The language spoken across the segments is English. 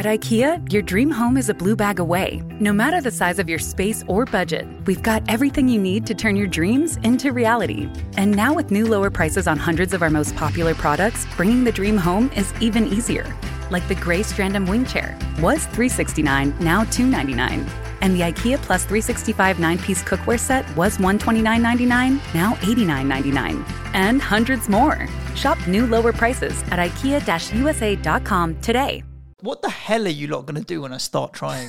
At IKEA, your dream home is a blue bag away. No matter the size of your space or budget, we've got everything you need to turn your dreams into reality. And now with new lower prices on hundreds of our most popular products, bringing the dream home is even easier. Like the gray Strandom wing chair was $369, now $299. And the IKEA Plus 365 9-piece cookware set was $129.99, now $89.99. And hundreds more. Shop new lower prices at IKEA-USA.com today. What the hell are you lot going to do when I start trying?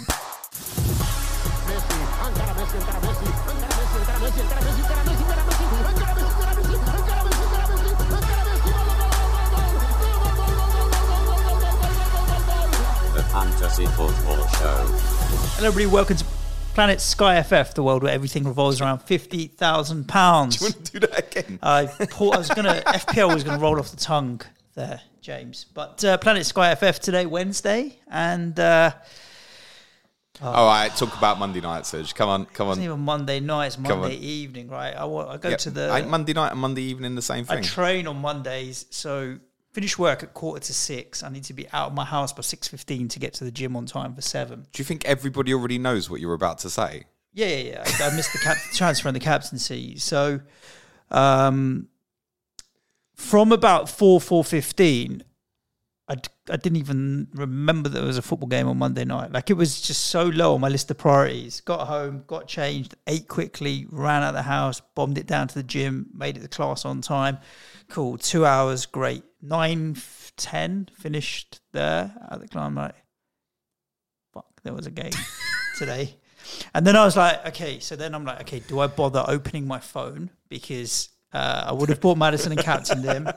The Fantasy Football Show. Hello everybody, welcome to Planet Sky FF, the world where everything revolves around £50,000. Do you want to do that again? FPL was going to roll off the tongue there, James. But Planet Sky FF today, Wednesday, and... All right, talk about Monday night, Serge. Come on. It's not even Monday night, it's Monday evening, right? I go to the... Ain't Monday night and Monday evening the same thing? I train on Mondays, so finish work at 5:45. I need to be out of my house by 6:15 to get to the gym on time for 7. Do you think everybody already knows what you're about to say? Yeah. I missed the transfer and the captaincy. So from about 4:15, I didn't even remember that there was a football game on Monday night. Like, it was just so low on my list of priorities. Got home, got changed, ate quickly, ran out of the house, bombed it down to the gym, made it to class on time. Cool, 2 hours, great. 9:10, finished there at the club. I'm like, fuck, there was a game today. And then I was like, okay, do I bother opening my phone? Because I would have bought Maddison and captained him.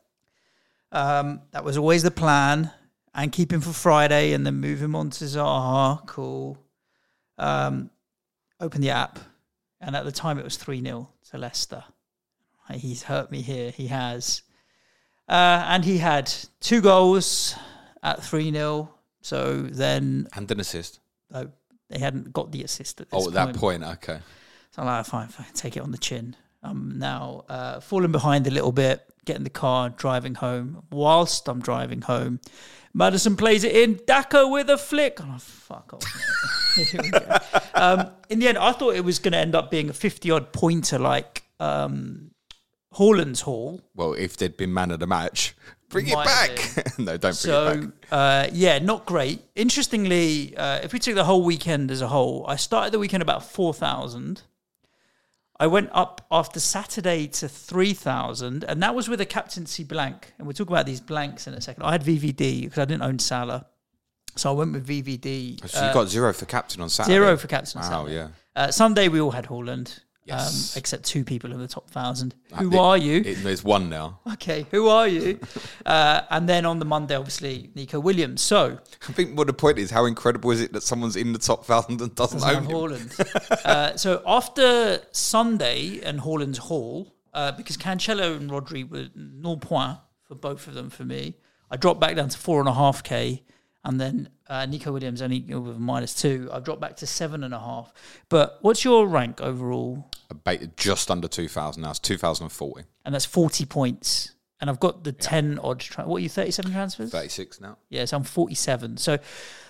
That was always the plan, and keep him for Friday and then move him on to Zaha. Cool. Open the app, and at the time it was 3-0 to Leicester. He's hurt me here. He has. And he had 2 goals at 3-0. So then... And an assist. No, they hadn't got the assist at this point. Oh, at that point, okay. So I'm like, fine, take it on the chin. I'm now falling behind a little bit, get in the car, driving home. Whilst I'm driving home, Maddison plays it in, Daka with a flick. Oh, fuck off, mate. Here we go. In the end, I thought it was going to end up being a 50-odd pointer like Haaland's haul. Well, if they'd been man of the match, bring it back. No, don't bring it back. Not great. Interestingly, if we took the whole weekend as a whole, I started the weekend about 4,000. I went up after Saturday to 3,000, and that was with a captaincy blank. And we'll talk about these blanks in a second. I had VVD because I didn't own Salah. So I went with VVD. So you got 0 for captain on Saturday? 0 for captain on Saturday. Wow, yeah. Sunday we all had Haaland. Yes. Except 2 people in the top 1,000. Who are you? There's 1 now. Okay, who are you? And then on the Monday, obviously, Nico Williams. So I think what the point is, how incredible is it that someone's in the top 1,000 and doesn't own him? Haaland. So after Sunday and Haaland's haul, because Cancelo and Rodri were 0 point for both of them for me, I dropped back down to 4.5k. And then Nico Williams only with -2. I've dropped back to 7.5. But what's your rank overall? Just under 2,000 now. It's 2,040. And that's 40 points. And I've got the 10 odd. What are you, 37 transfers? 36 now. Yeah, so I'm 47. So,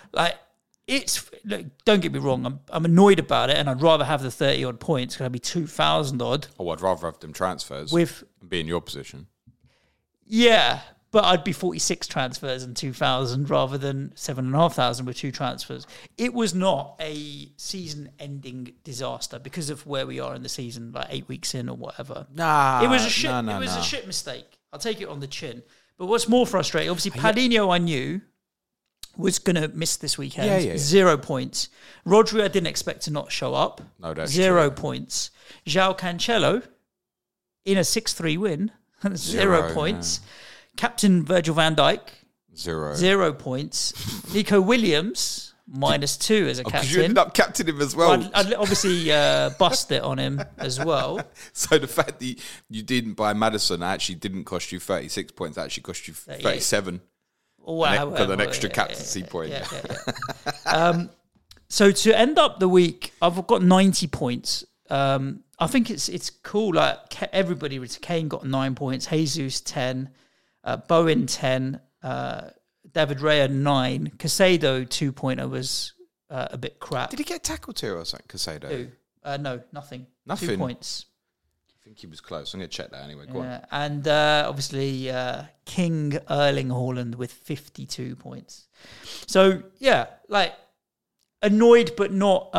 look, don't get me wrong. I'm annoyed about it, and I'd rather have the 30 odd points because I'd be 2,000 odd. Oh, I'd rather have them transfers and be in your position. Yeah. But I'd be 46 transfers and 2,000 rather than 7,500 with 2 transfers. It was not a season-ending disaster because of where we are in the season, like 8 weeks in or whatever. Nah, it was a shit. It was a shit mistake. I'll take it on the chin. But what's more frustrating, obviously, Padinho I knew was going to miss this weekend. Yeah. 0 points. Rodri I didn't expect to not show up. No, that's 0 points. João Cancelo in a 6-3 win. 0 points. Yeah. Captain Virgil van Dijk, 0 points. Nico Williams, -2 as a captain. Because you ended up captaining him as well. I'd obviously bust it on him as well. So the fact that you didn't buy Maddison actually didn't cost you 36 points, it actually cost you 37. Wow. Because an extra captaincy point. Yeah. So to end up the week, I've got 90 points. I think it's cool. Like everybody, Kane got 9 points, Jesus 10. Bowen 10, David Raya 9. Casado 2-pointer was a bit crap. Did he get tackled here or something, Casado? No, nothing. Nothing? 2 points. I think he was close. I'm going to check that anyway. Go on. And obviously King Erling Haaland with 52 points. So yeah, like annoyed, but not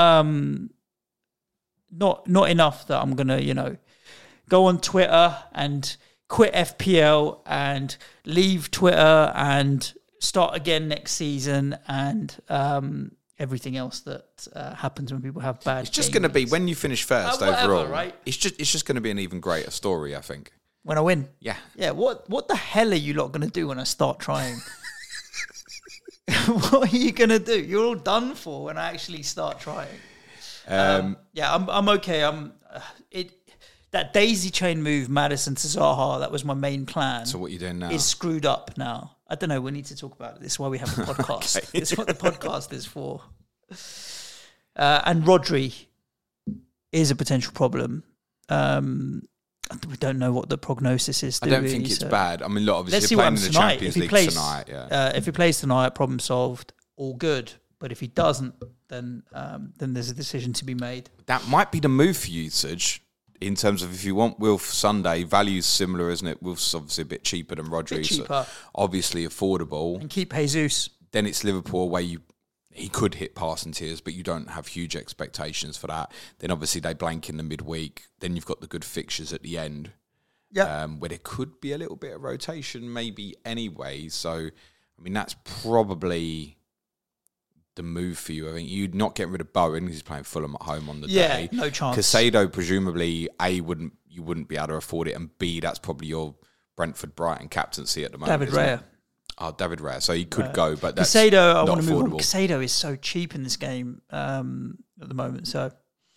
enough that I'm gonna go on Twitter and quit FPL and leave Twitter and start again next season and everything else that happens when people have bad. It's just going to be when you finish first whatever, overall. right? It's just going to be an even greater story, I think. When I win. Yeah. Yeah. What the hell are you lot going to do when I start trying? What are you going to do? You're all done for when I actually start trying. I'm okay. That daisy chain move, Maddison to Zaha, that was my main plan. So what are you doing now? Is screwed up now. I don't know. We need to talk about it. This is why we have a podcast. Okay. This is what the podcast is for. And Rodri is a potential problem. We don't know what the prognosis is. I don't think it's bad. I mean, look, obviously let's see you're what playing in happens the tonight. Champions If he League plays tonight. Yeah. if he plays tonight, problem solved. All good. But if he doesn't, then there's a decision to be made. That might be the move for you, Suj, in terms of if you want Wilf Sunday, value's similar, isn't it? Wilf's obviously a bit cheaper than Rodri. Cheaper. So obviously affordable. And keep Jesus. Then it's Liverpool where he could hit passing tiers, but you don't have huge expectations for that. Then obviously they blank in the midweek. Then you've got the good fixtures at the end. Yeah. Where there could be a little bit of rotation maybe anyway. So, I mean, that's probably the move for you. I think you'd not get rid of Bowen because he's playing Fulham at home on the day. Yeah, no chance. Casado, presumably, you wouldn't be able to afford it, and B, that's probably your Brentford Brighton captaincy at the moment. David Raya. Oh, David Raya. So he could go, but that's Casado, I not want to move on. affordable. Casado is so cheap in this game at the moment. So,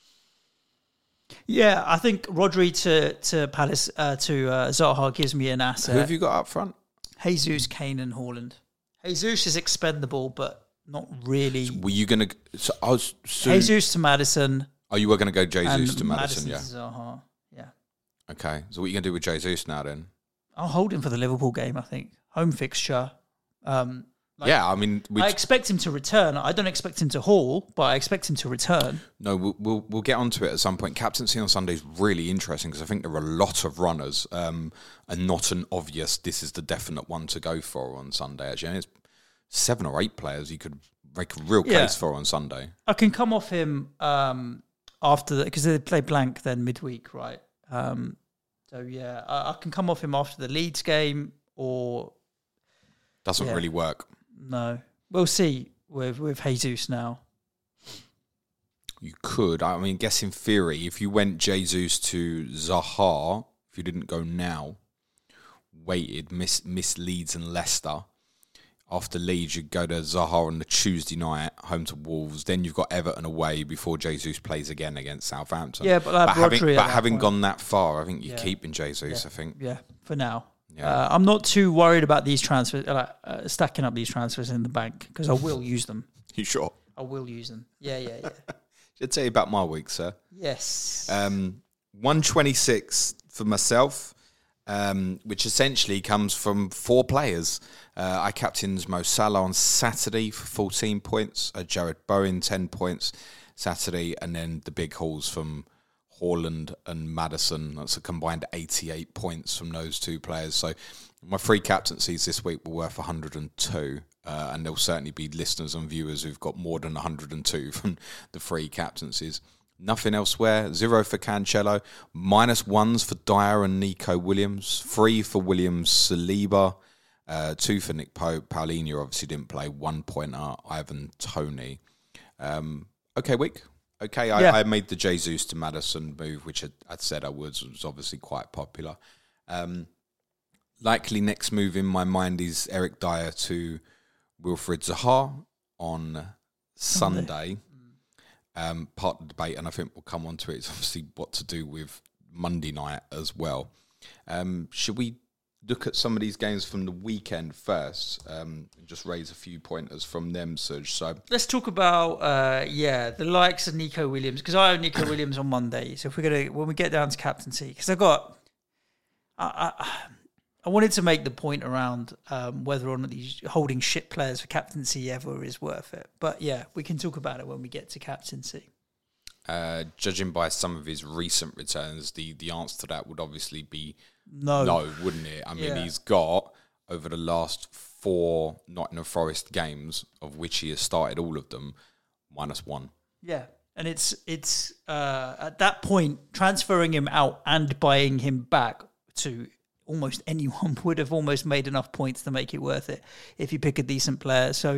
yeah, I think Rodri to Palace to Zaha gives me an asset. Who have you got up front? Jesus, Kane, and Haaland. Jesus is expendable, but not really. Were you going to? Jesus to Maddison. Oh, you were going to go Jesus and to Maddison, yeah. to Zaha. Yeah. Okay, so what are you going to do with Jesus now then? I'll hold him for the Liverpool game. I think home fixture. Yeah, I mean, I expect him to return. I don't expect him to haul, but I expect him to return. No, we'll get onto it at some point. Captaincy on Sunday is really interesting because I think there are a lot of runners and not an obvious, this is the definite one to go for on Sunday, actually. And it's 7 or 8 players you could make a real case for on Sunday. I can come off him after that because they play blank then midweek, right? So, yeah, I can come off him after the Leeds game or... Doesn't really work. No. We'll see with Jesus now. You could. I mean, guess in theory, if you went Jesus to Zaha, if you didn't go now, waited, miss Leeds and Leicester. After Leeds, you'd go to Zaha on the Tuesday night, home to Wolves. Then you've got Everton away before Jesus plays again against Southampton. Yeah, but having gone that far, I think you're keeping Jesus, I think. Yeah, for now. Yeah. I'm not too worried about these transfers, stacking up these transfers in the bank, because I will use them. You sure? I will use them. Yeah. Should tell you about my week, sir. Yes. 126 for myself, which essentially comes from 4 players. I captained Mo Salah on Saturday for 14 points, Jared Bowen 10 points Saturday, and then the big hauls from Haaland and Maddison. That's a combined 88 points from those 2 players. So my 3 captaincies this week were worth 102, and there'll certainly be listeners and viewers who've got more than 102 from the 3 captaincies. Nothing elsewhere. 0 for Cancelo, -1s for Dyer and Nico Williams, 3 for Williams Saliba, 2 for Nick Pope. Paulinho obviously didn't play, 1 pointer, Ivan Toney. Okay, week. Okay, I made the Jesus to Maddison move, which I'd said I was obviously quite popular. Likely next move in my mind is Eric Dyer to Wilfried Zaha on Sunday. Part of the debate, and I think we'll come on to it, is obviously what to do with Monday night as well. Should we look at some of these games from the weekend first and just raise a few pointers from them, Suj? So let's talk about the likes of Nico Williams, because I own Nico Williams on Monday. So if we're gonna, when we get down to captaincy, because I wanted to make the point around whether or not these holding shit players for captaincy ever is worth it. But yeah, we can talk about it when we get to captaincy. Judging by some of his recent returns, the answer to that would obviously be no, wouldn't it? I mean, he's got, over the last 4 Nottingham Forest games, of which he has started all of them, -1. Yeah, and it's at that point, transferring him out and buying him back to almost anyone would have almost made enough points to make it worth it if you pick a decent player. So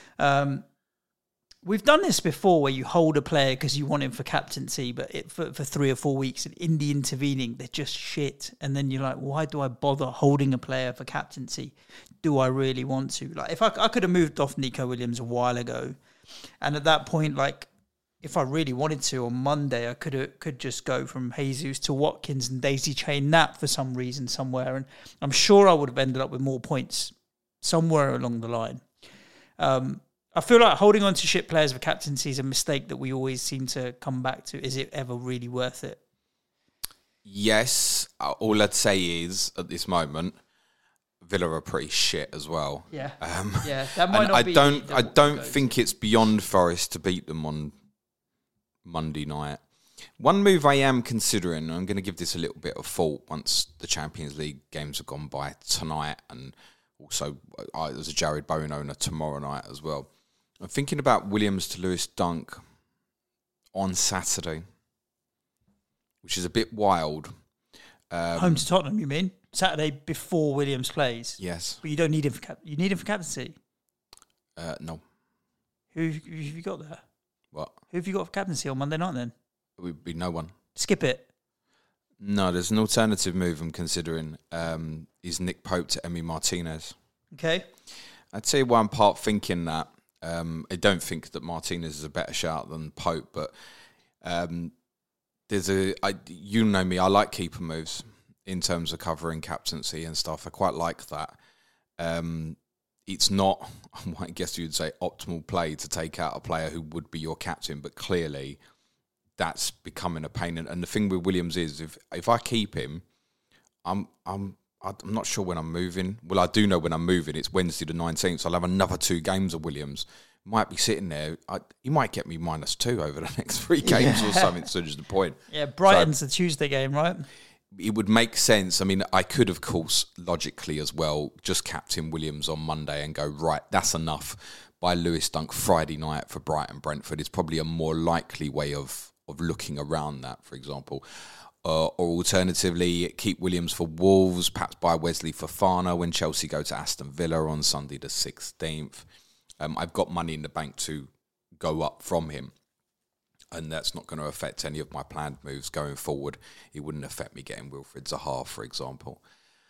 we've done this before where you hold a player because you want him for captaincy, but for 3 or 4 weeks, and in the intervening, they're just shit. And then you're like, why do I bother holding a player for captaincy? Do I really want to? Like, if I could have moved off Nico Williams a while ago, and at that point, like, if I really wanted to, on Monday, I could just go from Jesus to Watkins and daisy chain that for some reason somewhere. And I'm sure I would have ended up with more points somewhere along the line. I feel like holding on to shit players for captaincy is a mistake that we always seem to come back to. Is it ever really worth it? Yes. All I'd say is, at this moment, Villa are pretty shit as well. Yeah. That might not be. I don't think it's beyond Forest to beat them on Monday night. One move I am considering, I'm going to give this a little bit of thought once the Champions League games have gone by tonight, and also there's a Jared Bowen owner tomorrow night as well. I'm thinking about Williams to Lewis Dunk on Saturday, which is a bit wild. Home to Tottenham, you mean? Saturday before Williams plays? Yes. But you don't need him for you need him for captaincy? No. Who have you got there? What? Who have you got for captaincy on Monday night then? It would be no one. Skip it. No, there's an alternative move I'm considering. Is Nick Pope to Emi Martinez. Okay. I'd say why I'm part thinking that. I don't think that Martinez is a better shout than Pope, but you know me, I like keeper moves in terms of covering captaincy and stuff. I quite like that. It's not, I guess you would say, optimal play to take out a player who would be your captain, but clearly that's becoming a pain. And the thing with Williams is, if I keep him, I'm not sure when I'm moving. Well, I do know when I'm moving. It's Wednesday the 19th, so I'll have another 2 games of Williams. Might be sitting there. He might get me -2 over the next 3 games or something, so just the point. Yeah, Brighton's the Tuesday game, right? It would make sense. I mean, I could, of course, logically as well, just captain Williams on Monday and go, right, that's enough. Buy Lewis Dunk Friday night for Brighton Brentford. It's probably a more likely way of looking around that, for example. Or alternatively, keep Williams for Wolves, perhaps buy Wesley Fofana when Chelsea go to Aston Villa on Sunday the 16th. I've got money in the bank to go up from him, and that's not going to affect any of my planned moves going forward. It wouldn't affect me getting Wilfried Zaha, for example.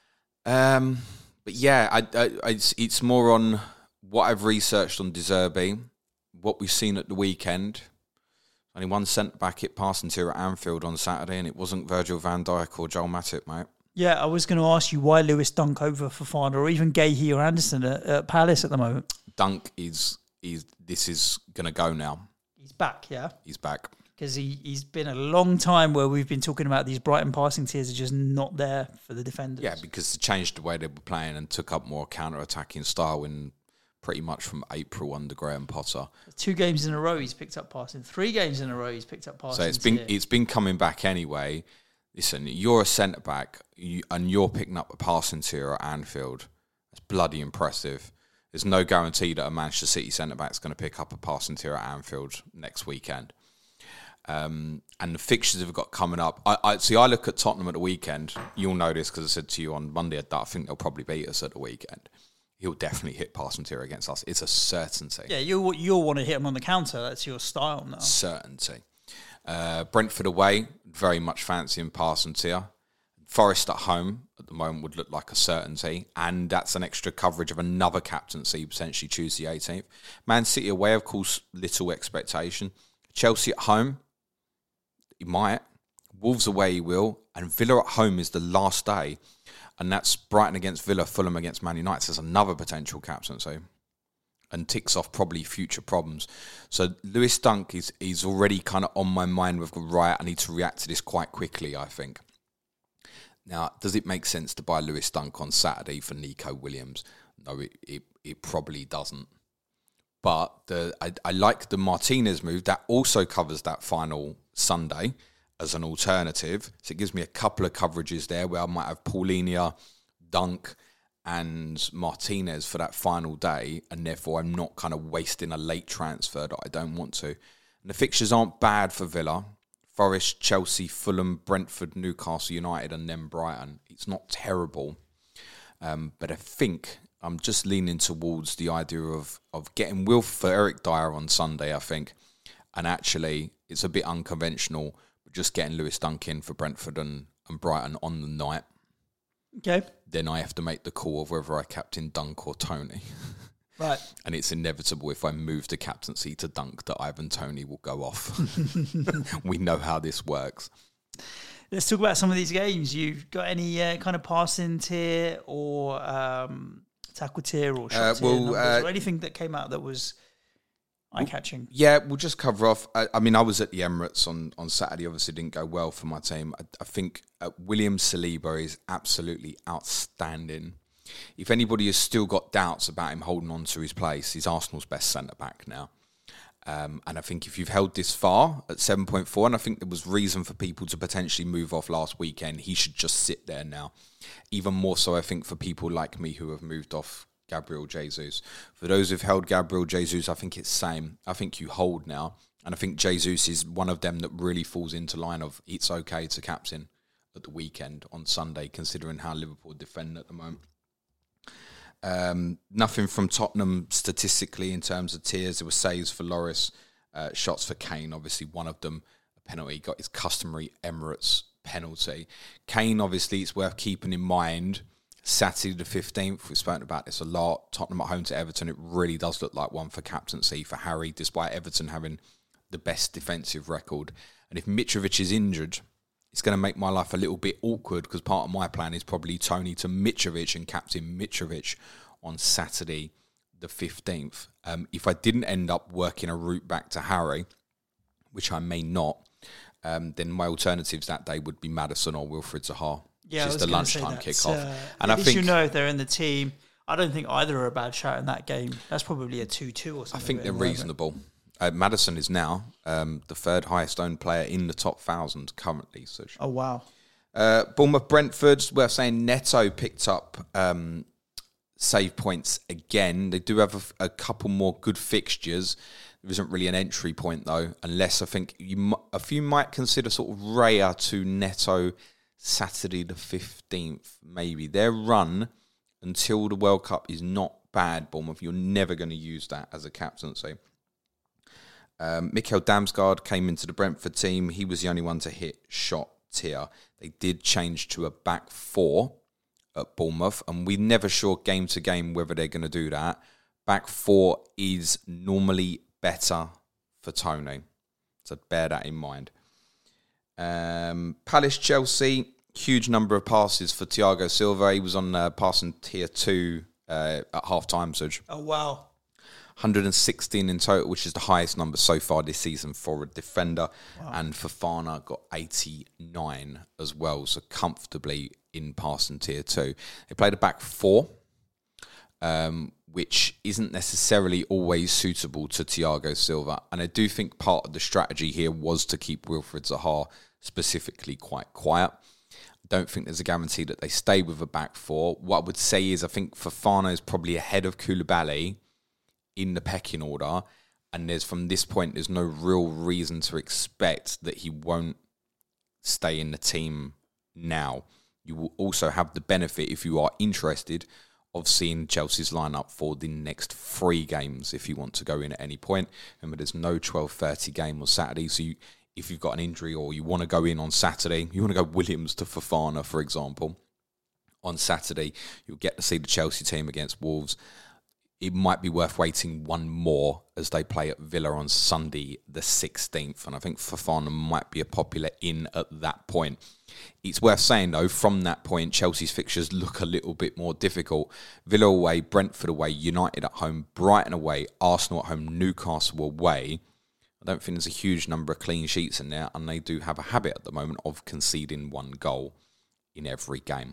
But yeah, it's more on what I've researched on De Zerbi, what we've seen at the weekend. Only one centre-back hit passing to at Anfield on Saturday, and it wasn't Virgil van Dijk or Joel Matip, mate. Yeah, I was going to ask you why Lewis Dunk over Fofana or even Gahey or Anderson at Palace at the moment. Dunk this is going to go now. He's back, yeah? He's back. Because he's been a long time where we've been talking about these Brighton passing tiers are just not there for the defenders. Yeah, because they changed the way they were playing and took up more counter-attacking style in pretty much from April under Graham Potter. 2 games in a row he's picked up passing. 3 games in a row he's picked up passing. So it's been coming back anyway. Listen, you're a centre-back and you're picking up a passing tier at Anfield. That's bloody impressive. There's no guarantee that a Manchester City centre-back is going to pick up a passing tier at Anfield next weekend. And the fixtures have got coming up. I look at Tottenham at the weekend. You'll know this because I said to you on Monday that I think they'll probably beat us at the weekend. He'll definitely hit passing tier against us. It's a certainty. Yeah, you'll want to hit him on the counter. That's your style now. Certainty. Brentford away, very much fancy in passing tier. Forest at home at the moment would look like a certainty, and that's an extra coverage of another captaincy, potentially Tuesday 18th. Man City away, of course, little expectation. Chelsea at home, he might. Wolves away, he will. And Villa at home is the last day, and that's Brighton against Villa, Fulham against Man United. So there's another potential captaincy, and ticks off probably future problems. So Lewis Dunk is already kind of on my mind with, right, I need to react to this quite quickly, I think. Now, does it make sense to buy Lewis Dunk on Saturday for Nico Williams? No, it probably doesn't. But I like the Martinez move. That also covers that final Sunday as an alternative. So it gives me a couple of coverages there where I might have Paulinho, Dunk, and Martinez for that final day, and therefore I'm not kind of wasting a late transfer that I don't want to. And the fixtures aren't bad for Villa. Forest, Chelsea, Fulham, Brentford, Newcastle United, and then Brighton. It's not terrible. But I think I'm just leaning towards the idea of getting Will for Eric Dyer on Sunday, I think. And actually, it's a bit unconventional, but just getting Lewis Dunk in for Brentford and Brighton on the night. Okay. Then I have to make the call of whether I captain Dunk or Toney. Right. And it's inevitable if I move the captaincy to Dunk that Ivan Toney will go off. We know how this works. Let's talk about some of these games. You've got any kind of passing tier or tackle tier or shot tier numbers or anything that came out that was eye-catching? Yeah, we'll just cover off. I mean, I was at the Emirates on Saturday. Obviously, didn't go well for my team. I think William Saliba is absolutely outstanding. If anybody has still got doubts about him holding on to his place, he's Arsenal's best centre-back now. And I think if you've held this far at 7.4, and I think there was reason for people to potentially move off last weekend, he should just sit there now. Even more so, I think, for people like me who have moved off Gabriel Jesus. For those who've held Gabriel Jesus, I think it's same. I think you hold now. And I think Jesus is one of them that really falls into line of it's okay to captain at the weekend on Sunday, considering how Liverpool defend at the moment. Nothing from Tottenham statistically in terms of tiers. There were saves for Lloris, shots for Kane, obviously one of them a penalty, got his customary Emirates penalty. Kane, obviously, it's worth keeping in mind. Saturday the 15th, we've spoken about this a lot. Tottenham at home to Everton, it really does look like one for captaincy for Harry, despite Everton having the best defensive record. And if Mitrovic is injured, it's going to make my life a little bit awkward because part of my plan is probably Toney to Mitrovic and captain Mitrovic on Saturday the 15th. If I didn't end up working a route back to Harry, which I may not, then my alternatives that day would be Maddison or Wilfried Zaha. Yeah, which is the lunchtime kickoff. And I think you know if they're in the team. I don't think either are a bad shout in that game. That's probably a 2-2 or something. I think they're reasonable. Maddison is now the third highest owned player in the top 1,000 currently. So. Oh, wow. Bournemouth Brentford, worth saying Neto picked up save points again. They do have a couple more good fixtures. There isn't really an entry point, though, unless I think a few might consider sort of Raya to Neto Saturday the 15th, maybe. Their run until the World Cup is not bad, Bournemouth. You're never going to use that as a captaincy. Mikkel Damsgaard came into the Brentford team. He was the only one to hit shot tier. They did change to a back four at Bournemouth, and we're never sure game to game whether they're going to do that. Back four is normally better for Toney, so bear that in mind. Palace Chelsea, huge number of passes for Thiago Silva. He was on passing tier 2 at half-time, Suj. Oh, wow. 116 in total, which is the highest number so far this season for a defender. Wow. And Fofana got 89 as well, so comfortably in passing tier 2. They played a back four, which isn't necessarily always suitable to Thiago Silva. And I do think part of the strategy here was to keep Wilfried Zaha specifically quite quiet. I don't think there's a guarantee that they stay with a back four. What I would say is I think Fofana is probably ahead of Koulibaly in the pecking order, and from this point there's no real reason to expect that he won't stay in the team now. You will also have the benefit, if you are interested, of seeing Chelsea's lineup for the next 3 games if you want to go in at any point. Remember, there's no 12:30 game on Saturday, so if you've got an injury or you want to go in on Saturday, you want to go Williams to Fofana, for example, on Saturday, you'll get to see the Chelsea team against Wolves. It might be worth waiting one more as they play at Villa on Sunday the 16th. And I think Fofana might be a popular in at that point. It's worth saying, though, from that point, Chelsea's fixtures look a little bit more difficult. Villa away, Brentford away, United at home, Brighton away, Arsenal at home, Newcastle away. I don't think there's a huge number of clean sheets in there, and they do have a habit at the moment of conceding 1 goal in every game.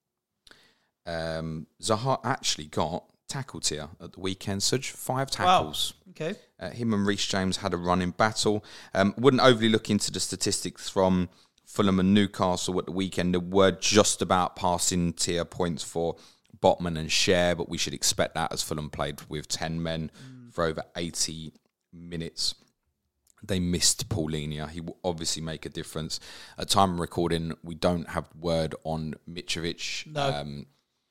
Zaha actually got tackled here at the weekend, Suj. 5 tackles. Wow. Okay. Him and Reece James had a running battle. Wouldn't overly look into the statistics from Fulham and Newcastle at the weekend. There were just about passing tier points for Botman and Schär, but we should expect that as Fulham played with 10 men for over 80 minutes. They missed Paulinho. He will obviously make a difference. At time of recording, we don't have word on Mitrovic. No.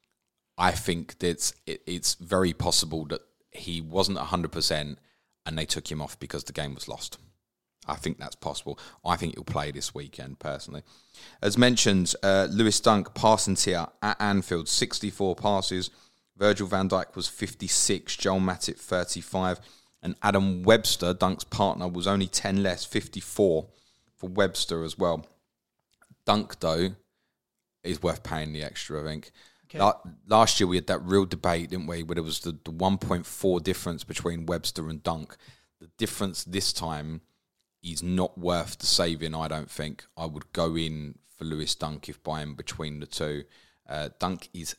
I think that it's very possible that he wasn't 100% and they took him off because the game was lost. I think that's possible. I think he'll play this weekend, personally. As mentioned, Lewis Dunk passing tier at Anfield, 64 passes. Virgil van Dijk was 56, Joel Matip 35, and Adam Webster, Dunk's partner, was only 10 less, 54 for Webster as well. Dunk, though, is worth paying the extra, I think. Okay. Last year we had that real debate, didn't we, where there was the 1.4 difference between Webster and Dunk. The difference this time is not worth the saving, I don't think. I would go in for Lewis Dunk if buying between the two. Dunk is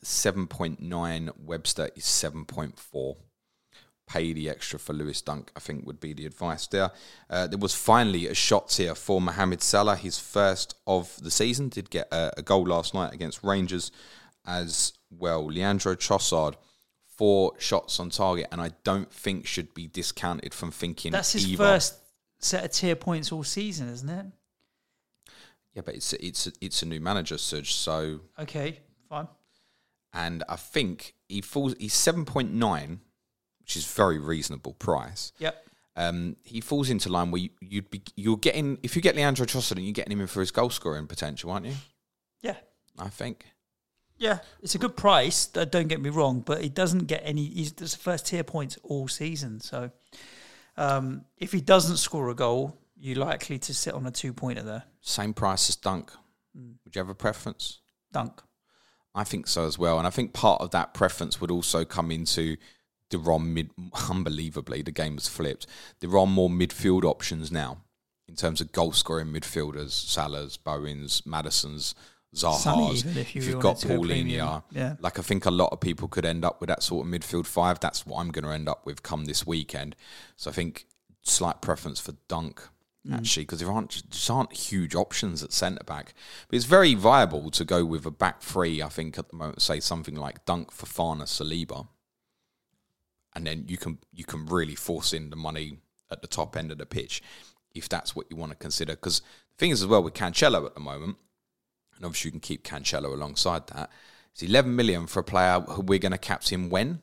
7.9, Webster is 7.4. Pay the extra for Lewis Dunk, I think, would be the advice there. There was finally a shot here for Mohamed Salah, his first of the season. Did get a goal last night against Rangers as well. Leandro Trossard, 4 shots on target, and I don't think should be discounted from thinking that's his first set of tier points all season, isn't it? Yeah, but it's a new manager, Suj, so... Okay, fine. And I think he's 7.9, which is very reasonable price. Yep. He falls into line where you're getting, if you get Leandro Trossard, you're getting him in for his goal scoring potential, aren't you? Yeah. I think. Yeah, it's a good price, don't get me wrong, but he doesn't get any... He's the first tier points all season, so... if he doesn't score a goal, you're likely to sit on a 2-pointer there. Same price as Dunk. Would you have a preference? Dunk. I think so as well, and I think part of that preference would also come into unbelievably, the game was flipped. There are more midfield options now in terms of goal-scoring midfielders, Salah's, Bowen's, Maddison's, Zaha's. If you've got Paulinho, like I think a lot of people could end up with that sort of midfield 5. That's what I'm going to end up with come this weekend. So I think slight preference for Dunk, actually, because there aren't huge options at centre-back. But it's very viable to go with a back 3, I think, at the moment, say something like Dunk, Fofana, Saliba. And then you can really force in the money at the top end of the pitch if that's what you want to consider. Because the thing is as well with Cancelo at the moment, and obviously you can keep Cancelo alongside that, it's 11 million for a player who we're going to captain when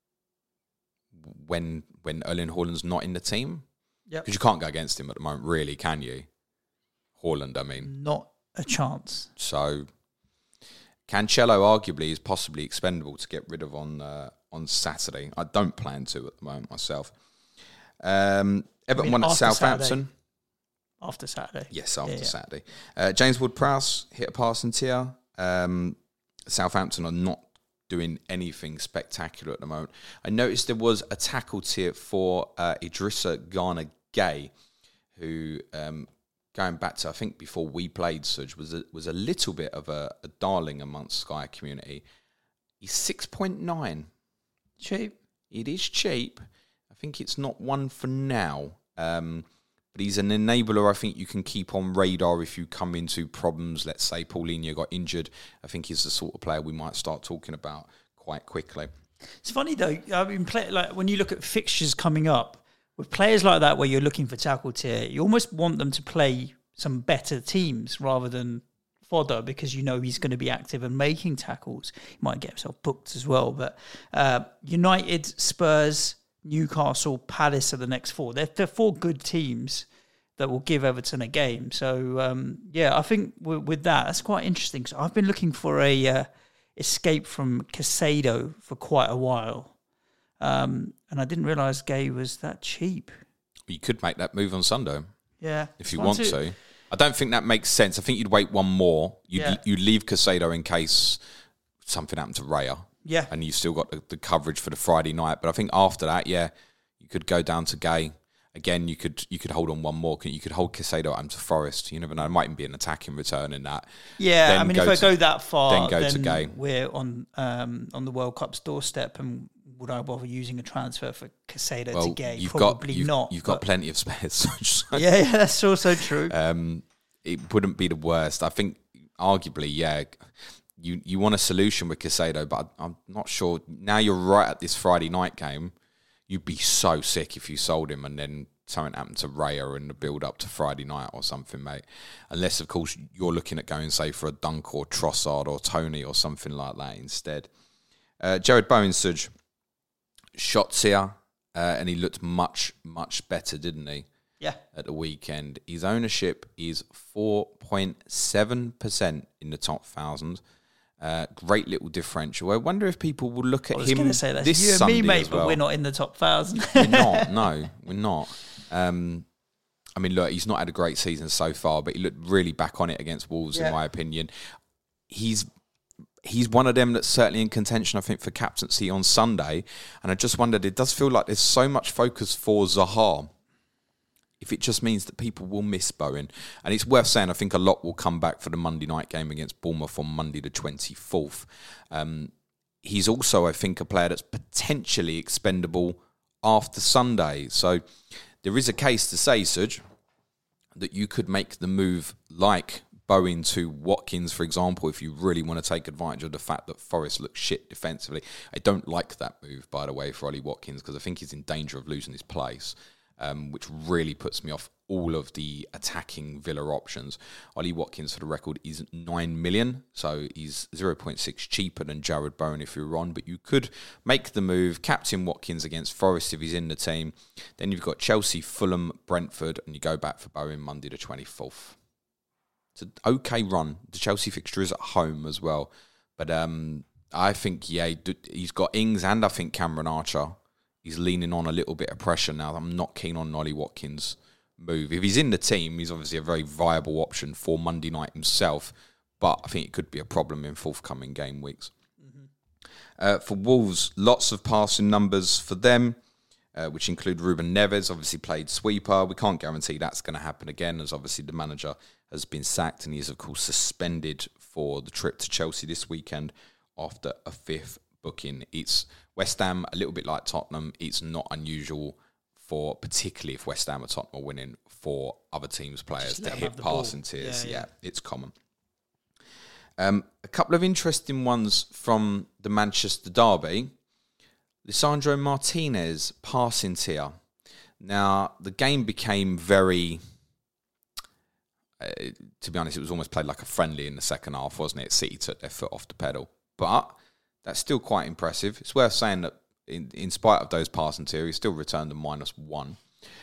Erling Haaland's not in the team. Yeah. Because you can't go against him at the moment, really, can you? Haaland, I mean. Not a chance. So Cancelo arguably is possibly expendable to get rid of on Saturday. I don't plan to at the moment myself. Everton won at Southampton. Saturday. After Saturday. Yes, after Saturday. James Ward-Prowse hit a passing tier. Southampton are not doing anything spectacular at the moment. I noticed there was a tackle tier for Idrissa Gana Gueye, who, going back to, I think, before we played, Suj, was a little bit of a darling amongst Sky community. He's 6.9. Cheap. It is cheap. I think it's not one for now. But he's an enabler I think you can keep on radar if you come into problems. Let's say Paulinho got injured. I think he's the sort of player we might start talking about quite quickly. It's funny though. I mean, like when you look at fixtures coming up with players like that, where you're looking for tackle tier, you almost want them to play some better teams rather than fodder, because you know he's going to be active and making tackles. He might get himself booked as well. But United, Spurs, Newcastle, Palace are the next 4. They're 4 good teams that will give Everton a game. So, I think with that's quite interesting. So I've been looking for a escape from Caicedo for quite a while. And I didn't realise Gueye was that cheap. You could make that move on Sunday. Yeah. If you want to. I don't think that makes sense. I think you'd wait one more. You'd leave Caicedo in case something happened to Raya. Yeah. And you've still got the coverage for the Friday night. But I think after that, you could go down to Gueye. again, you could hold on one more. You could hold Caicedo at home to Forest. You never know. It might even be an attacking return in that. Yeah, Then I mean, if I go that far, then go to Gay. We're on the World Cup's doorstep, and would I bother using a transfer for Caicedo to Gay? Probably not. You've got plenty of spares. Yeah, that's also true. It wouldn't be the worst. I think, arguably, yeah, you want a solution with Caicedo, but I'm not sure. Now you're right at this Friday night game. You'd be so sick if you sold him and then something happened to Raya in the build-up to Friday night or something, mate. Unless, of course, you're looking at going, say, for a Dunk or Trossard or Tony or something like that instead. Jared Bowen, Suj, shots here, and he looked much, much better, didn't he? Yeah. At the weekend. His ownership is 4.7% in the top 1,000. Great little differential. I wonder if people will look at him say that. this you and Sunday me, mate, as well. But we're not in the top 1,000. We're not. No, we're not. I mean, look, he's not had a great season so far, but he looked really back on it against Wolves, in my opinion. He's one of them that's certainly in contention, I think, for captaincy on Sunday. And I just wondered, it does feel like there's so much focus for Zaha, if it just means that people will miss Bowen. And it's worth saying, I think a lot will come back for the Monday night game against Bournemouth on Monday the 24th. He's also, I think, a player that's potentially expendable after Sunday. So there is a case to say, Suj, that you could make the move like Bowen to Watkins, for example, if you really want to take advantage of the fact that Forest looks shit defensively. I don't like that move, by the way, for Ollie Watkins, because I think he's in danger of losing his place. Which really puts me off all of the attacking Villa options. Ollie Watkins, for the record, is 9 million, so he's 0.6 cheaper than Jared Bowen if you're on, but you could make the move, captain Watkins against Forest if he's in the team. Then you've got Chelsea, Fulham, Brentford, and you go back for Bowen Monday the 24th. It's an okay run. The Chelsea fixture is at home as well, but I think, yeah, he's got Ings and I think Cameron Archer. He's leaning on a little bit of pressure now. I'm not keen on Ollie Watkins' move. If he's in the team, he's obviously a very viable option for Monday night himself, but I think it could be a problem in forthcoming game weeks. Mm-hmm. For Wolves, lots of passing numbers for them, which include Ruben Neves, obviously played sweeper. We can't guarantee that's going to happen again, as obviously the manager has been sacked and he is, of course, suspended for the trip to Chelsea this weekend after a 5th booking. It's West Ham, a little bit like Tottenham. It's not unusual for, particularly if West Ham or Tottenham are winning, for other teams' players to hit passing tiers. Yeah, it's common. A couple of interesting ones from the Manchester derby. Lisandro Martinez passing tier. Now, the game became very... to be honest, it was almost played like a friendly in the second half, wasn't it? City took their foot off the pedal. But that's still quite impressive. It's worth saying that in spite of those passing tier, he still returned a -1.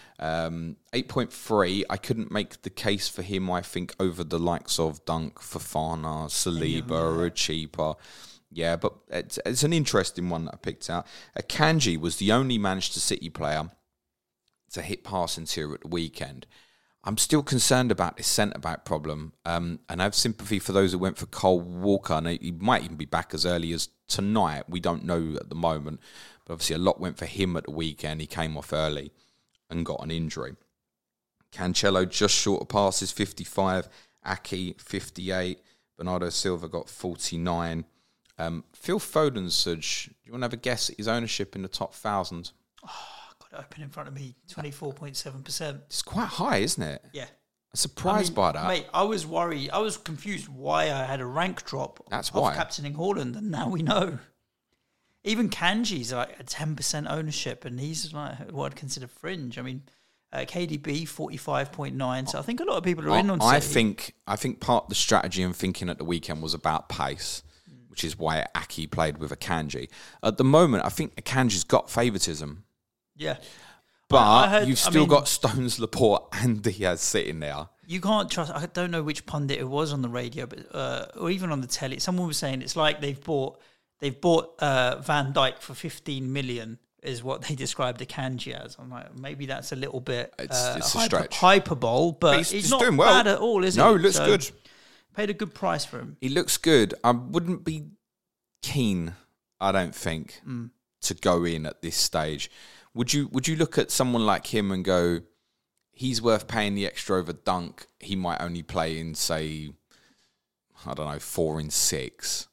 8.3, I couldn't make the case for him, I think, over the likes of Dunk, Fofana, Saliba, or cheaper. Yeah, but it's an interesting one that I picked out. Akanji was the only Manchester City player to hit passing tier at the weekend. I'm still concerned about this centre-back problem, and I have sympathy for those who went for Cole Walker, and he might even be back as early as tonight. We don't know at the moment, but obviously a lot went for him at the weekend. He came off early and got an injury. Cancelo just short of passes, 55. Aki, 58. Bernardo Silva got 49. Phil Foden, Suj, do you want to have a guess at his ownership in the top 1,000? Open in front of me, 24.7%. It's quite high, isn't it? Yeah. I'm surprised by that. Mate, I was worried. I was confused why I had a rank drop of captaining Haaland, and now we know. Even Kanji's like a 10% ownership, and he's like what I'd consider fringe. I mean, KDB 45.9. So I think a lot of people are in on City. I think part of the strategy and thinking at the weekend was about pace, which is why Aki played with Akanji. At the moment, I think Akanji's got favouritism. Yeah. But you've still got Stones, Laporte and Diaz sitting there. You can't trust... I don't know which pundit it was on the radio, but or even on the telly. Someone was saying it's like they've bought Van Dijk for 15 million is what they described Akanji as. I'm like, maybe that's a little bit... It's a stretch. Hyperbole, but he's not doing well. bad at all, is he? No, he looks good. Paid a good price for him. He looks good. I wouldn't be keen, I don't think, to go in at this stage. Would you look at someone like him and go, he's worth paying the extra over Dunk? He might only play in, say, I don't know, 4 in 6.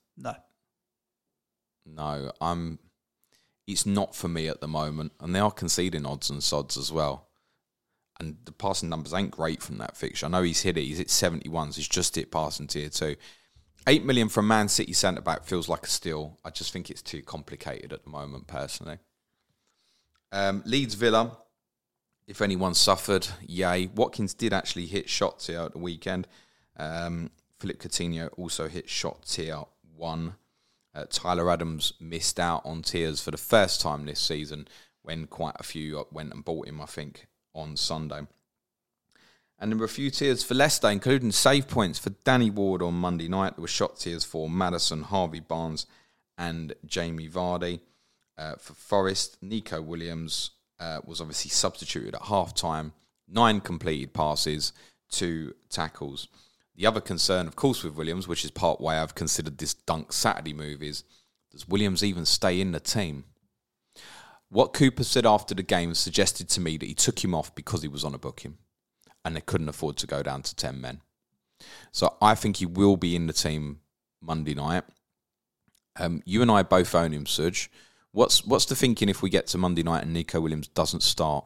No, it's not for me at the moment. And they are conceding odds and sods as well. And the passing numbers ain't great from that fixture. I know he's hit it. He's hit 71, so he's just hit passing tier 2. 8 million from Man City centre-back feels like a steal. I just think it's too complicated at the moment, personally. Leeds Villa, if anyone suffered, yay. Watkins did actually hit shot tier at the weekend. Philippe Coutinho also hit shot tier 1. Tyler Adams missed out on tiers for the first time this season when quite a few went and bought him, I think, on Sunday. And there were a few tiers for Leicester, including save points for Danny Ward on Monday night. There were shot tiers for Maddison, Harvey Barnes and Jamie Vardy. For Forest, Nico Williams was obviously substituted at half-time. 9 completed passes, 2 tackles. The other concern, of course, with Williams, which is part why I've considered this Dunk Saturday move, is does Williams even stay in the team? What Cooper said after the game suggested to me that he took him off because he was on a booking and they couldn't afford to go down to 10 men. So I think he will be in the team Monday night. You and I both own him, Suj. What's the thinking if we get to Monday night and Nico Williams doesn't start?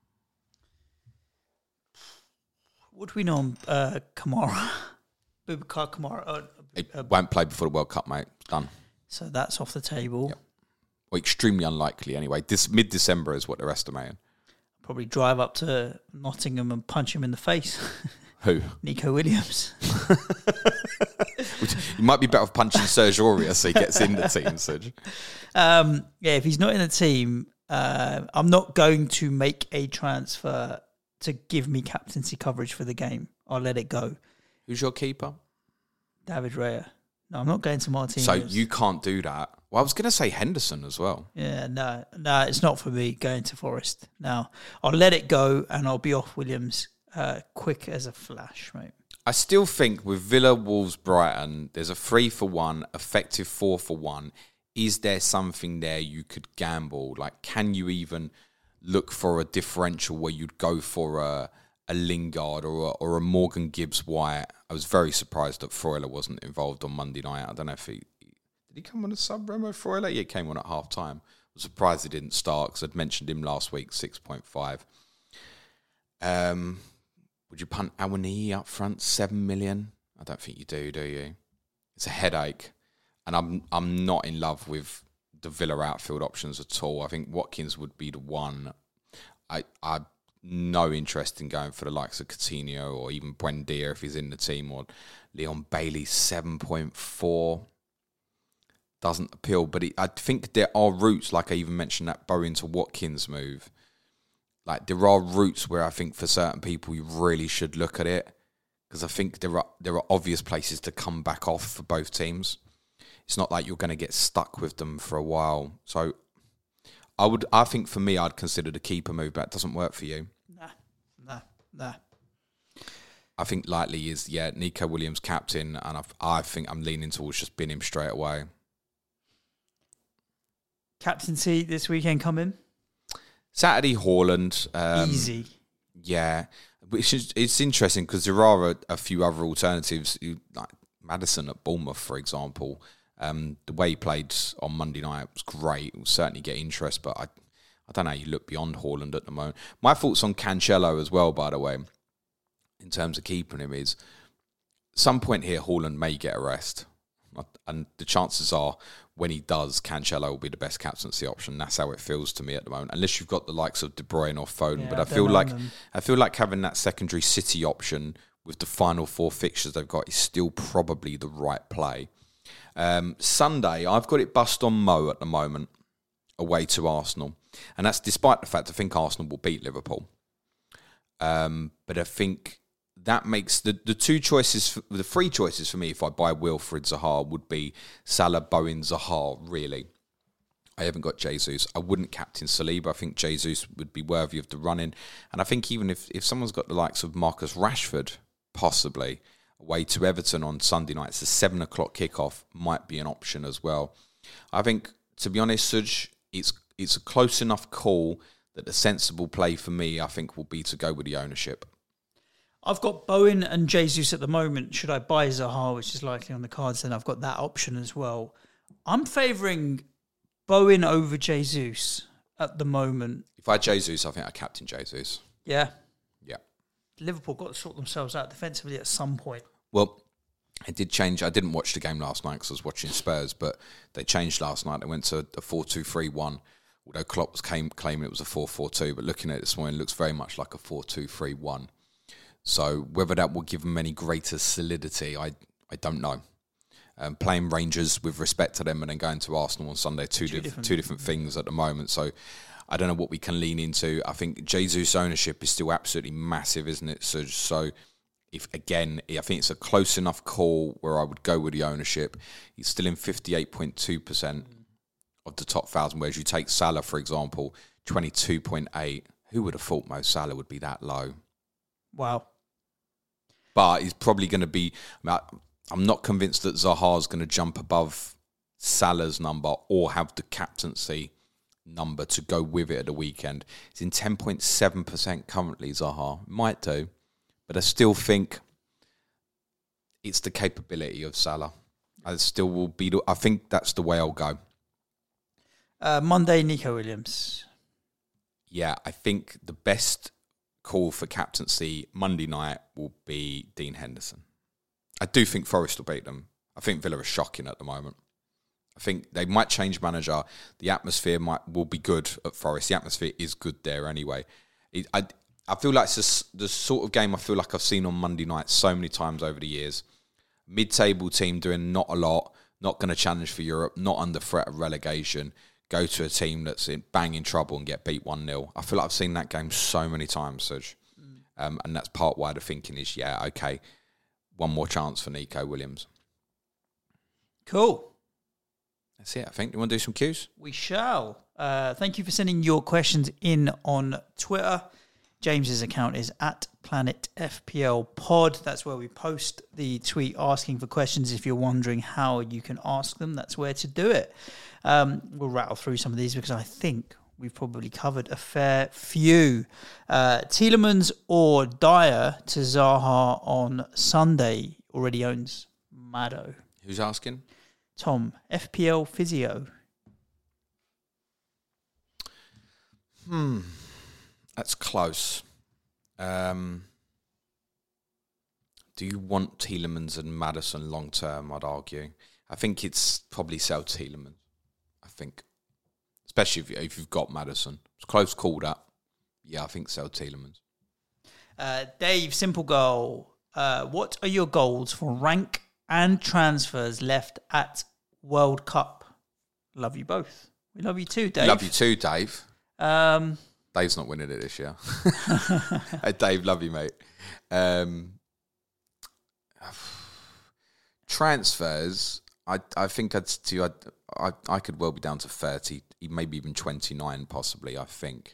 What do we know on Kamara? Boubacar Kamara. He won't play before the World Cup, mate. Done. So that's off the table. Yep. Well, extremely unlikely anyway. This mid-December is what they're estimating. Probably drive up to Nottingham and punch him in the face. Who? Nico Williams. You might be better off punching Serge Aurier so he gets in the team, Serge. If he's not in the team, I'm not going to make a transfer to give me captaincy coverage for the game. I'll let it go. Who's your keeper? David Raya. No, I'm not going to Martinez. So you can't do that. Well, I was going to say Henderson as well. Yeah, no, it's not for me going to Forest. Now, I'll let it go and I'll be off Williams quick as a flash, mate. I still think with Villa, Wolves, Brighton, there's a 3-for-1, effective 4-for-1. Is there something there you could gamble? Like, can you even look for a differential where you'd go for a Lingard or a Morgan Gibbs-White? I was very surprised that Freuler wasn't involved on Monday night. I don't know if did he come on a sub, Remo Freuler? Yeah, he came on at half-time. I was surprised he didn't start because I'd mentioned him last week, 6.5. Would you punt Awoniyi up front, 7 million? I don't think you do you? It's a headache. And I'm not in love with the Villa outfield options at all. I think Watkins would be the one. I've no interest in going for the likes of Coutinho or even Buendia if he's in the team, or Leon Bailey, 7.4. Doesn't appeal, but I think there are routes, like I even mentioned that Bowen to Watkins move. Like, there are routes where I think for certain people you really should look at it, because I think there are obvious places to come back off for both teams. It's not like you're going to get stuck with them for a while. So I think for me, I'd consider the keeper move, but it doesn't work for you. Nah. I think likely is, Nico Williams captain, and I think I'm leaning towards just binning him straight away. Captaincy this weekend coming? Saturday, Haaland. Easy. Yeah. It's interesting because there are a few other alternatives, like Maddison at Bournemouth, for example. The way he played on Monday night was great. It will certainly get interest, but I don't know how you look beyond Haaland at the moment. My thoughts on Cancelo as well, by the way, in terms of keeping him, is some point here Haaland may get a rest. And the chances are when he does, Cancelo will be the best captaincy option. That's how it feels to me at the moment. Unless you've got the likes of De Bruyne or Foden. Yeah, but I feel like having that secondary City option with the final 4 fixtures they've got is still probably the right play. Sunday, I've got it bust on Mo at the moment, away to Arsenal. And that's despite the fact I think Arsenal will beat Liverpool. But I think that makes the 3 choices for me if I buy Wilfried Zaha would be Salah, Bowen, Zaha, really. I haven't got Jesus. I wouldn't captain Saliba. I think Jesus would be worthy of the run-in. And I think even if someone's got the likes of Marcus Rashford, possibly, away to Everton on Sunday night, it's a 7 o'clock kickoff, might be an option as well. I think, to be honest, Suj, it's a close enough call that the sensible play for me, I think, will be to go with the ownership. I've got Bowen and Jesus at the moment. Should I buy Zaha, which is likely on the cards, then I've got that option as well. I'm favouring Bowen over Jesus at the moment. If I had Jesus, I think I captain Jesus. Yeah. Yeah. Liverpool got to sort themselves out defensively at some point. Well, it did change. I didn't watch the game last night because I was watching Spurs, but they changed last night. They went to a 4-2-3-1, although Klopp was claiming it was a 4-4-2, but looking at it this morning, it looks very much like a 4-2-3-1. So whether that will give them any greater solidity, I don't know. Playing Rangers with respect to them and then going to Arsenal on Sunday, two different things at the moment. So I don't know what we can lean into. I think Jesus' ownership is still absolutely massive, isn't it? So if again, I think it's a close enough call where I would go with the ownership. He's still in 58.2% of the top 1,000, whereas you take Salah, for example, 22.8. Who would have thought Mo Salah would be that low? Wow. But he's probably going to be... I'm not convinced that Zaha's going to jump above Salah's number or have the captaincy number to go with it at the weekend. He's in 10.7% currently, Zaha. Might do. But I still think it's the capability of Salah. I think that's the way I'll go. Monday, Nico Williams. Yeah, I think the best call for captaincy Monday night will be Dean Henderson. I do think Forest will beat them. I think Villa are shocking at the moment. I think they might change manager. The atmosphere will be good at Forest. The atmosphere is good there anyway. I feel like it's the sort of game I feel like I've seen on Monday night so many times over the years. Mid-table team doing not a lot, not going to challenge for Europe, not under threat of relegation, go to a team that's in banging trouble and get beat 1-0. I feel like I've seen that game so many times, Serge. And that's part why the thinking is, yeah, okay, one more chance for Nico Williams. Cool. That's it, I think. You want to do some cues? We shall. Thank you for sending your questions in on Twitter. James's account is @PlanetFPLPod. That's where we post the tweet asking for questions. If you're wondering how you can ask them, that's where to do it. We'll rattle through some of these because I think we've probably covered a fair few. Tielemans or Dyer to Zaha on Sunday already owns Maddo. Who's asking? Tom, FPL Physio. That's close. Do you want Tielemans and Maddison long term? I'd argue. I think it's probably sell Tielemans. I think, especially if you've got Maddison. It's a close call that. Yeah, I think sell Tielemans. Dave, simple goal. What are your goals for rank and transfers left at World Cup? Love you both. We love you too, Dave. Love you too, Dave. Dave's not winning it this year. Hey, Dave, love you, mate. Transfers, I think I could well be down to 30, maybe even 29 possibly, I think.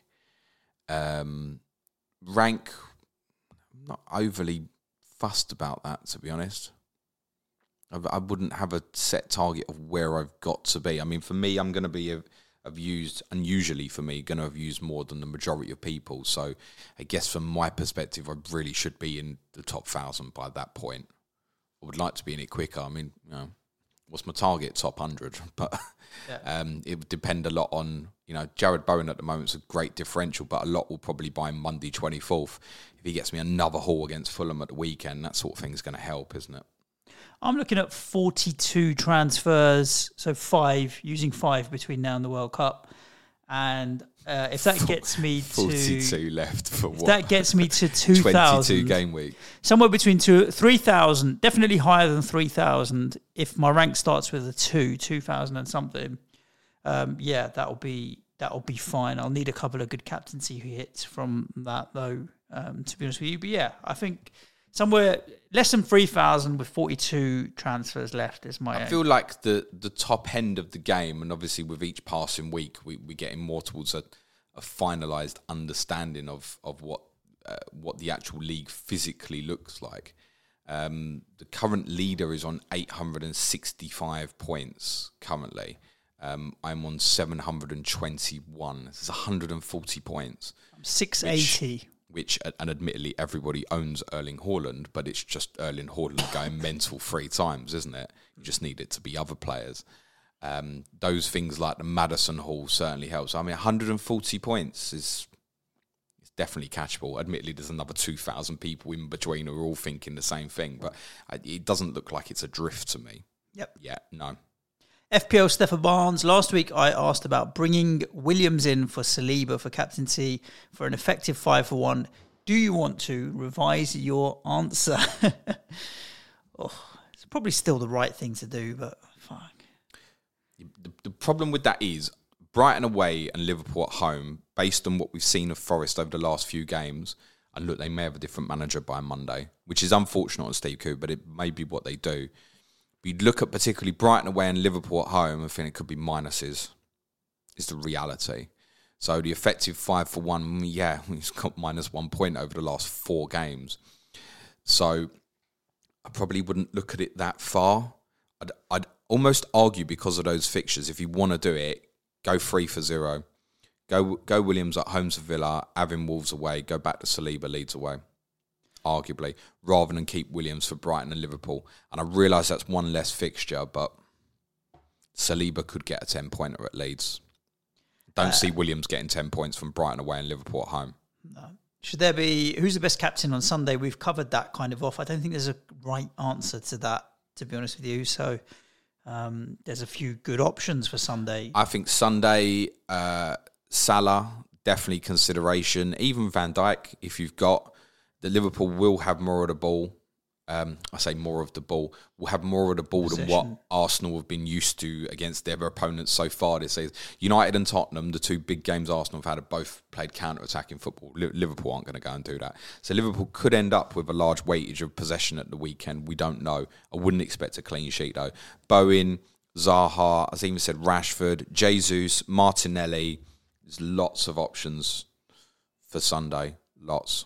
Rank, I'm not overly fussed about that, to be honest. I wouldn't have a set target of where I've got to be. I mean, for me, I'm going to be have used, and usually for me, going to have used more than the majority of people. So I guess from my perspective, I really should be in the top 1,000 by that point. I would like to be in it quicker. I mean, what's my target? Top 100. But it would depend a lot on, Jared Bowen at the moment is a great differential, but a lot will probably buy him Monday 24th. If he gets me another haul against Fulham at the weekend, that sort of thing is going to help, isn't it? I'm looking at 42 transfers, so 5, using 5 between now and the World Cup. And if that gets me to... 42 left for what? If that gets me to 2,000... 22 game week. Somewhere between 3,000, definitely higher than 3,000. If my rank starts with a 2,000 and something, that'll be fine. I'll need a couple of good captaincy hits from that, though, to be honest with you. But yeah, I think... somewhere less than 3,000 with 42 transfers left is my aim. I feel like the top end of the game, and obviously with each passing week, we're getting more towards a finalised understanding of what the actual league physically looks like. The current leader is on 865 points currently. I'm on 721. This is 140 points. 680. Which, and admittedly, everybody owns Erling Haaland, but it's just Erling Haaland going mental 3 times, isn't it? You just need it to be other players. Those things like the Maddison Hall certainly helps. I mean, 140 points is definitely catchable. Admittedly, there's another 2,000 people in between who are all thinking the same thing, but it doesn't look like it's a drift to me. Yep. Yeah, no. FPL Stefan Barnes. Last week I asked about bringing Williams in for Saliba for captaincy for an effective 5-for-1. Do you want to revise your answer? It's probably still the right thing to do, but fuck. The problem with that is Brighton away and Liverpool at home, based on what we've seen of Forest over the last few games, and look, they may have a different manager by Monday, which is unfortunate on Steve Cooper, but it may be what they do. You'd look at particularly Brighton away and Liverpool at home and think it could be minuses, is the reality. So the effective 5-for-1, yeah, he's got -1 point over the last 4 games. So I probably wouldn't look at it that far. I'd almost argue because of those fixtures, if you want to do it, go 3-for-0. Go Williams at home to Villa, having Wolves away, go back to Saliba, Leeds away. Arguably, rather than keep Williams for Brighton and Liverpool. And I realise that's one less fixture, but Saliba could get a 10-pointer at Leeds. Don't see Williams getting 10 points from Brighton away and Liverpool at home. No. Should there be... Who's the best captain on Sunday? We've covered that kind of off. I don't think there's a right answer to that, to be honest with you. So there's a few good options for Sunday. I think Sunday, Salah, definitely consideration. Even Van Dijk, if you've got... The Liverpool will have more of the ball. I say more of the ball. Will have more of the ball than what Arsenal have been used to against their opponents so far this season. United and Tottenham, the 2 big games Arsenal have had, have both played counter-attacking football. Liverpool aren't going to go and do that. So Liverpool could end up with a large weightage of possession at the weekend. We don't know. I wouldn't expect a clean sheet, though. Bowen, Zaha, as I even said, Rashford, Jesus, Martinelli. There's lots of options for Sunday. Lots.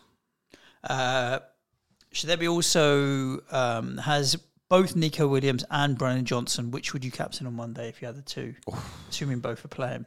Should there be also has both Nico Williams and Brennan Johnson? Which would you captain on Monday if you had the 2? Assuming both are playing.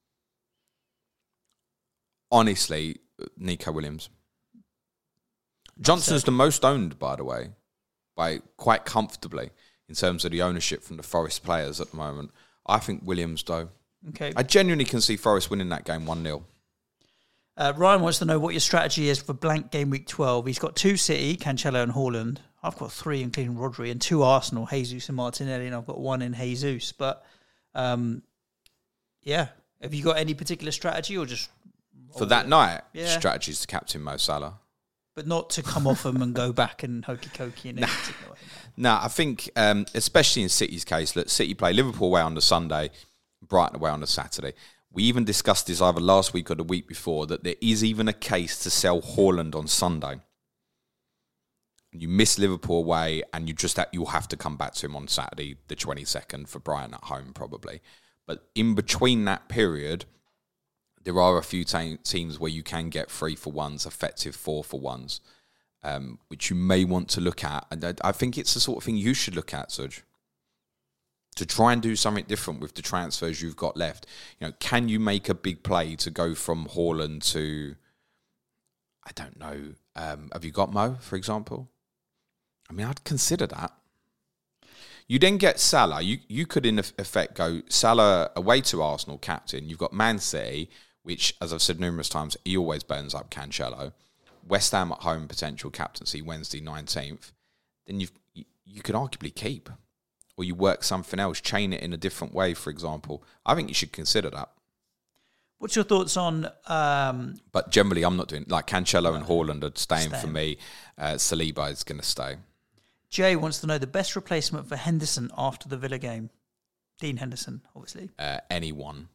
Honestly, Nico Williams. Johnson's the most owned, by the way, by quite comfortably in terms of the ownership from the Forest players at the moment. I think Williams, though. Okay. I genuinely can see Forest winning that game 1-0. Ryan wants to know what your strategy is for blank game week 12. He's got 2 City, Cancelo and Haaland. I've got 3, including Rodri, and 2 Arsenal, Jesus and Martinelli, and I've got 1 in Jesus. But, yeah. Have you got any particular strategy or just... For that night, strategy is to captain Mo Salah. But not to come off them and go back and hokey-cokey in any particular way. No, I think, especially in City's case, look, City play Liverpool away on the Sunday, Brighton away on the Saturday. We even discussed this either last week or the week before, that there is even a case to sell Haaland on Sunday. You miss Liverpool away and you'll have to come back to him on Saturday, the 22nd, for Brighton at home probably. But in between that period, there are a few teams where you can get 3-for-1s, effective 4-for-1s, which you may want to look at. And I think it's the sort of thing you should look at, Suj. To try and do something different with the transfers you've got left. You know, can you make a big play to go from Haaland to, I don't know, have you got Mo, for example? I mean, I'd consider that. You then get Salah. You could, in effect, go Salah away to Arsenal, captain. You've got Man City, which, as I've said numerous times, he always burns up Cancelo. West Ham at home, potential captaincy, Wednesday 19th. Then you could arguably keep. Or you work something else, chain it in a different way, for example. I think you should consider that. What's your thoughts on... But generally, I'm not doing... Like, Cancelo and Haaland are staying for me. Saliba is going to stay. Jay wants to know the best replacement for Henderson after the Villa game. Dean Henderson, obviously. Anyone.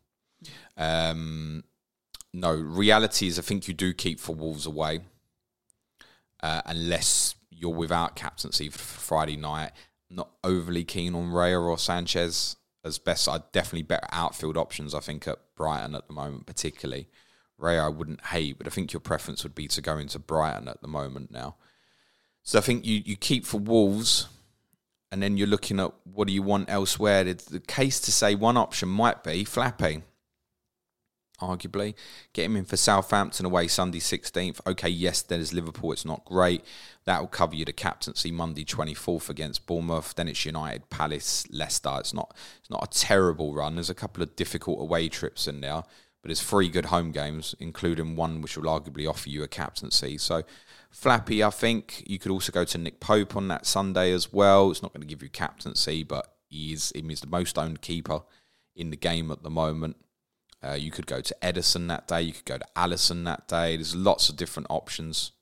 No, reality is I think you do keep for Wolves away. Unless you're without captaincy for Friday night. Not overly keen on Raya or Sanchez as best. I'd definitely better outfield options, I think, at Brighton at the moment, particularly. Raya I wouldn't hate, but I think your preference would be to go into Brighton at the moment now. So I think you keep for Wolves. and then you're looking at what do you want elsewhere. The case to say one option might be Flappy. Arguably, get him in for Southampton away Sunday 16th. Okay, yes, there's Liverpool. It's not great. That will cover you the captaincy Monday 24th against Bournemouth. Then it's United, Palace, Leicester. It's not a terrible run. There's a couple of difficult away trips in there, but there's 3 good home games, including one which will arguably offer you a captaincy. So Flappy, I think you could also go to Nick Pope on that Sunday as well. It's not going to give you captaincy, but he's the most owned keeper in the game at the moment. You could go to Edison that day. You could go to Alisson that day. There's lots of different options.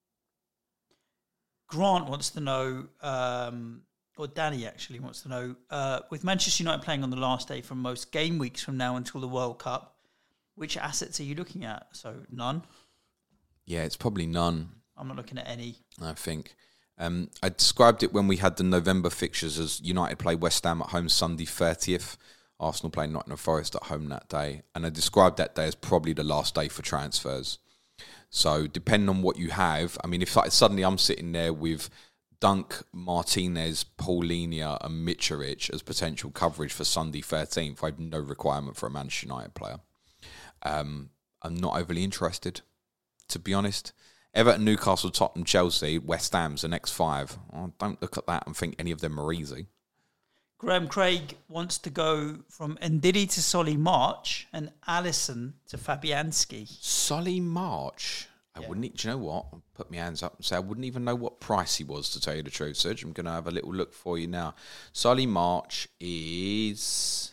Grant wants to know, or Danny actually wants to know, with Manchester United playing on the last day from most game weeks from now until the World Cup, which assets are you looking at? So none? Yeah, it's probably none. I'm not looking at any. I think. I described it when we had the November fixtures as United play West Ham at home Sunday 30th. Arsenal play Nottingham Forest at home that day. And I described that day as probably the last day for transfers. So depending on what you have, I mean, if suddenly I'm sitting there with Dunk, Martinez, Paulinho and Mitrovic as potential coverage for Sunday 13th, I have no requirement for a Manchester United player. I'm not overly interested, to be honest. Everton, Newcastle, Tottenham, Chelsea, West Ham's the next 5. Oh, don't look at that and think any of them are easy. Graham Craig wants to go from Ndidi to Solly March and Alisson to Fabianski. Solly March? I wouldn't, do you know what? I'll put my hands up and say I wouldn't even know what price he was, to tell you the truth, Serge. I'm going to have a little look for you now. Solly March is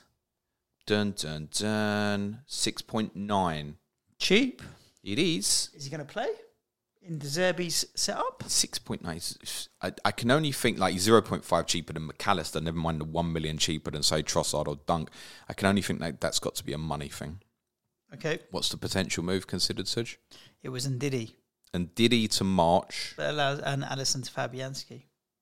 6.9. Cheap. It is. Is he going to play in De Zerbi's setup? 6.9. I can only think like 0.5 cheaper than McAllister, never mind the 1 million cheaper than, say, Trossard or Dunk. I can only think that's got to be a money thing. Okay. What's the potential move considered, Serge? It was Ndidi. Ndidi to March. That allows, and Alisson to Fabianski.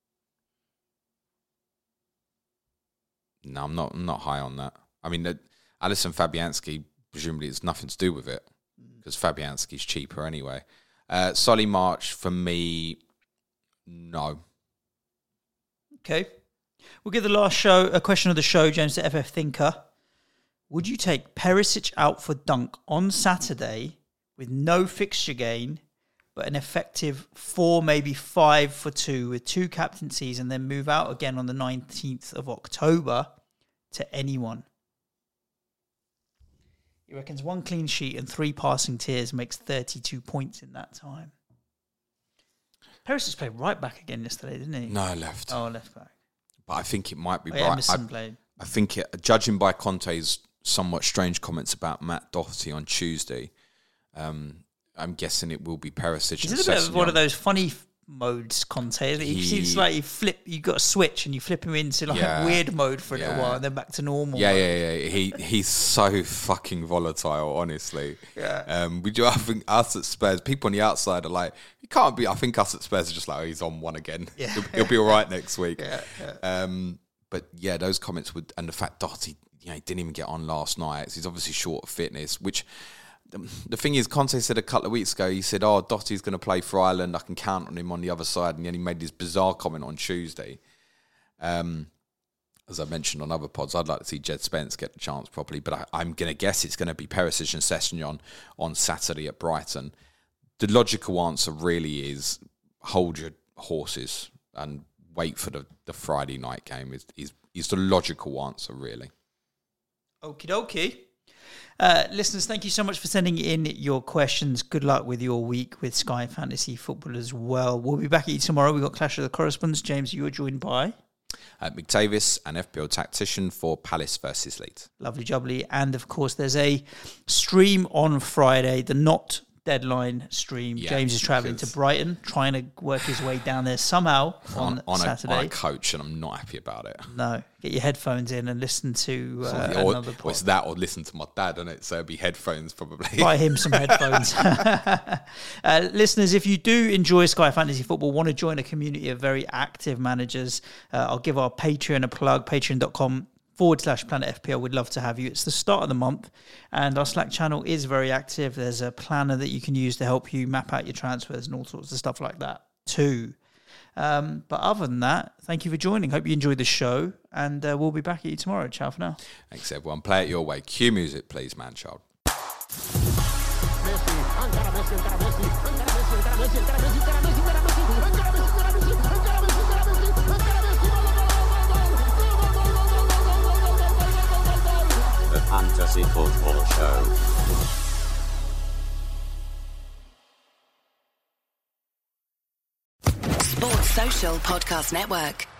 No, I'm not high on that. I mean, Alisson Fabianski, presumably it's nothing to do with it, because Fabianski's cheaper anyway. Solly March, for me, no. Okay. We'll give the last a question of the show, James, to FF Thinker. Would you take Perisic out for Dunk on Saturday with no fixture gain, but an effective 4, maybe 5 for 2 with 2 captaincies, and then move out again on the 19th of October to anyone? He reckons 1 clean sheet and 3 passing tiers makes 32 points in that time. Perisic played right back again yesterday, didn't he? No, left. Oh, left back. But I think it might be right. Emerson played. I think, judging by Conte's somewhat strange comments about Matt Doherty on Tuesday, I'm guessing it will be Perisic. He's a bit of one of those funny modes, Conte. It's like you got a switch and you flip him into like weird mode for a little while and then back to normal. Yeah. He's so fucking volatile, honestly. Yeah. We do. I think us at Spurs, people on the outside are like, he can't be. I think us at Spurs are just like, oh, he's on one again. Yeah. He'll be all right next week. Yeah. But yeah, those comments would, and the fact Doherty, he didn't even get on last night. So he's obviously short of fitness, which. The thing is, Conte said a couple of weeks ago, he said, Doherty's going to play for Ireland, I can count on him on the other side, and then he made this bizarre comment on Tuesday. As I mentioned on other pods, I'd like to see Jed Spence get the chance properly, but I'm going to guess it's going to be Perisic and Sessegnon on Saturday at Brighton. The logical answer really is hold your horses and wait for the Friday night game is the logical answer, really. Okie dokie. Listeners, thank you so much for sending in your questions. Good luck with your week with Sky Fantasy Football as well. We'll be back at you tomorrow. We've got Clash of the Correspondents. James, you are joined by McTavish, an FPL tactician for Palace versus Leeds. Lovely jubbly. And of course, there's a stream on Friday, the Not Deadline stream. Yeah, James is travelling to Brighton, trying to work his way down there somehow on Saturday. On a coach, and I'm not happy about it. No, get your headphones in and listen to another pod. It's that or listen to my dad, isn't it? So it'll be headphones probably. Buy him some headphones. Listeners, if you do enjoy Sky Fantasy Football, want to join a community of very active managers, I'll give our Patreon a plug, patreon.com/Planet FPL. We'd love to have you. It's the start of the month and our Slack channel is very active. There's a planner that you can use to help you map out your transfers and all sorts of stuff like that too. But other than that, thank you for joining. Hope you enjoyed the show, and we'll be back at you tomorrow. Ciao for now. Thanks, everyone. Play it your way. Cue music, please, man-child. The Fantasy Football Show. Sports Social Podcast Network.